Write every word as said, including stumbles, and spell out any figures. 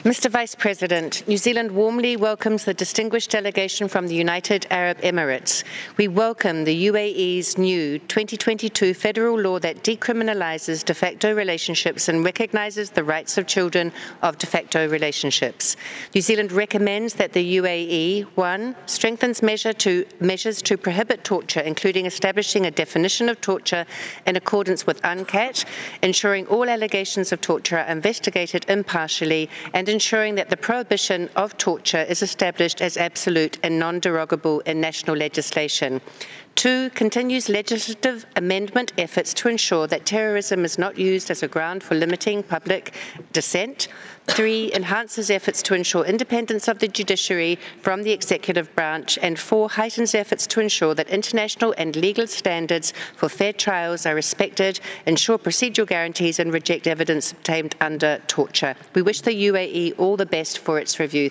Mister Vice President, New Zealand warmly welcomes the distinguished delegation from the United Arab Emirates. We welcome the U A E's new twenty twenty-two federal law that decriminalises de facto relationships and recognises the rights of children of de facto relationships. New Zealand recommends that the U A E, one, strengthens measure to, measures to prohibit torture, including establishing a definition of torture in accordance with UNCAT, ensuring all allegations of torture are investigated impartially, and ensuring that the prohibition of torture is established as absolute and non-derogable in national legislation. Two, continues legislative amendment efforts to ensure that terrorism is not used as a ground for limiting public dissent. Three, enhances efforts to ensure independence of the judiciary from the executive branch. And four, heightens efforts to ensure that international and legal standards for fair trials are respected, ensure procedural guarantees, and reject evidence obtained under torture. We wish the U A E all the best for its review.